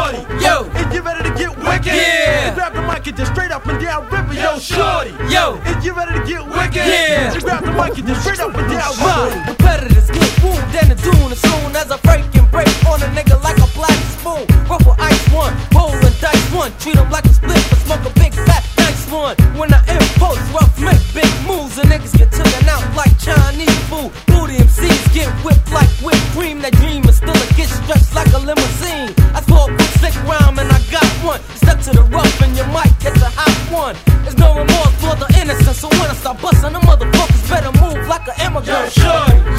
shorty. Yo. Is you ready to get wicked? Yeah. Grab the mic and just straight up and down rip it, yo, shorty. Yo. Is you ready to get wicked? Yeah. Grab the mic and just straight up and down rip it. Competitors get wooed and the tune as soon as I break and break on a nigga like a black spoon. Ruffle ice one, roll and dice one. Treat him like a split, but smoke a big fat nice one. When I impose, rough make big moves and niggas get taken out like Chinese food. Booty MCs get whipped like whipped cream. That dream is still a get stretched like a limousine. I throw a quick slick rhyme and I got one. Stuck to the rough and your mic gets a hot one. There's no remorse for the innocent, so when I start busting, the motherfuckers better move like an immigrant. Yo, shorty.